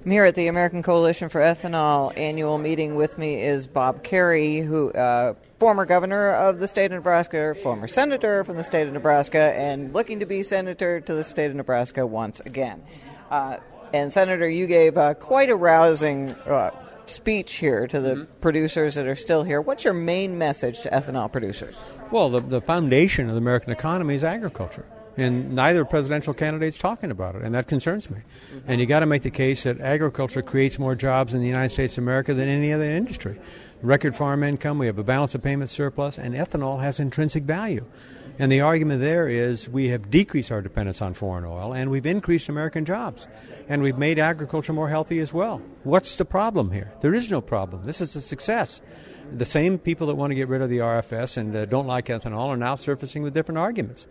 I'm here at the American Coalition for Ethanol annual meeting. With me is Bob Kerrey, who former governor of the state of Nebraska, former senator from the state of Nebraska, and looking to be senator to the state of Nebraska once again. And Senator, you gave quite a rousing speech here to the producers that are still here. What's your main message to ethanol producers? Well, the foundation of the American economy is agriculture. And neither presidential candidate's talking about it, and that concerns me. And you got to make the case that agriculture creates more jobs in the United States of America than any other industry. Record farm income, we have a balance of payment surplus, and ethanol has intrinsic value. And the argument there is we have decreased our dependence on foreign oil, and we've increased American jobs. And we've made agriculture more healthy as well. What's the problem here? There is no problem. This is a success. The same people that want to get rid of the RFS and don't like ethanol are now surfacing with different arguments.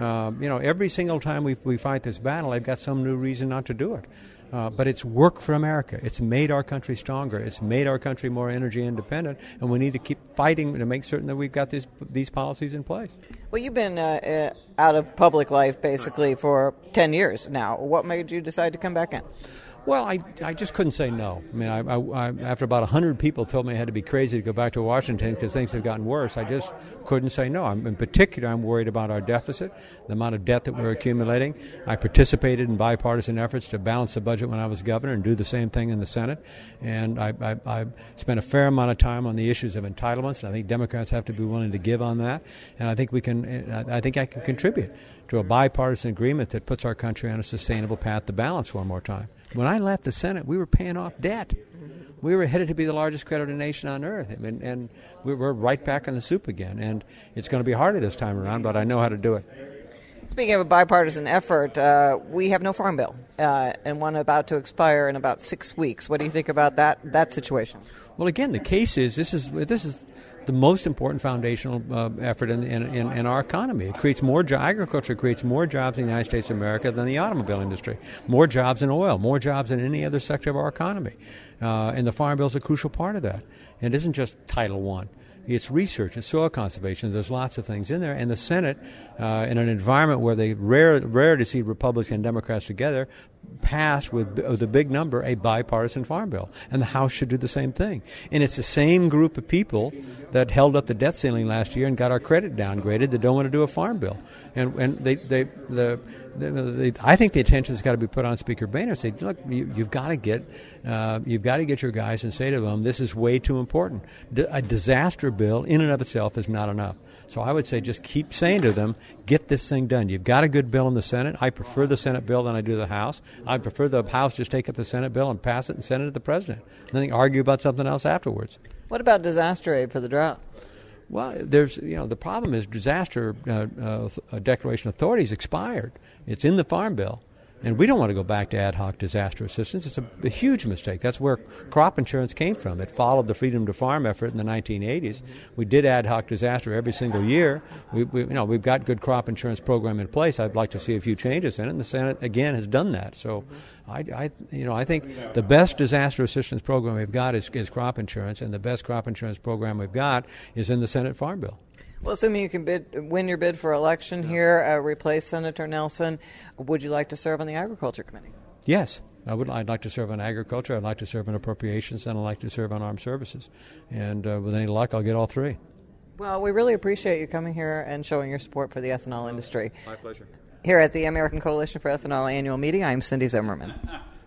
Every single time we fight this battle, I've got some new reason not to do it. But it's work for America. It's made our country stronger. It's made our country more energy independent, and we need to keep fighting to make certain that we've got these policies in place. Well, you've been out of public life basically for 10 years now. What made you decide to come back in? Well, I just couldn't say no. I mean, I after about 100 people told me I had to be crazy to go back to Washington because things have gotten worse, I just couldn't say no. In particular, I'm worried about our deficit, the amount of debt that we're accumulating. I participated in bipartisan efforts to balance the budget when I was governor and do the same thing in the Senate. And I spent a fair amount of time on the issues of entitlements, and I think Democrats have to be willing to give on that. And I think I can contribute to a bipartisan agreement that puts our country on a sustainable path to balance one more time. When I left the Senate, we were paying off debt. We were headed to be the largest creditor nation on earth, and we're right back in the soup again. And it's going to be harder this time around, but I know how to do it. Speaking of a bipartisan effort, we have no farm bill, and one about to expire in about 6 weeks. What do you think about that situation? Well, again, the case is this is the most important foundational effort in our economy. It creates more agriculture creates more jobs in the United States of America than the automobile industry. More jobs in oil, more jobs in any other sector of our economy. And the Farm Bill is a crucial part of that. And it isn't just Title I. It's research, it's soil conservation. There's lots of things in there. And the Senate, in an environment where they rare to see Republicans and Democrats together, passed with a big number a bipartisan farm bill. And the House should do the same thing. And it's the same group of people that held up the debt ceiling last year and got our credit downgraded that don't want to do a farm bill. And I think the attention has got to be put on Speaker Boehner and say, look, you've got to get your guys and say to them, this is way too important. A disaster bill in and of itself is not enough. So I would say just keep saying to them, get this thing done. You've got a good bill in the Senate. I prefer the Senate bill than I do the House. I prefer the House just take up the Senate bill and pass it and send it to the President. And then argue about something else afterwards. What about disaster aid for the drought? Well, the problem is disaster declaration authority's expired. It's in the Farm Bill. And we don't want to go back to ad hoc disaster assistance. It's a huge mistake. That's where crop insurance came from. It followed the Freedom to Farm effort in the 1980s. We did ad hoc disaster every single year. We've got good crop insurance program in place. I'd like to see a few changes in it, and the Senate again has done that. So, I think the best disaster assistance program we've got is crop insurance, and the best crop insurance program we've got is in the Senate Farm Bill. Well, assuming you can win your bid for election here, replace Senator Nelson, would you like to serve on the Agriculture Committee? Yes, I would. I'd like to serve on agriculture, I'd like to serve on appropriations, and I'd like to serve on armed services. And with any luck, I'll get all three. Well, we really appreciate you coming here and showing your support for the ethanol industry. My pleasure. Here at the American Coalition for Ethanol annual meeting, I'm Cindy Zimmerman.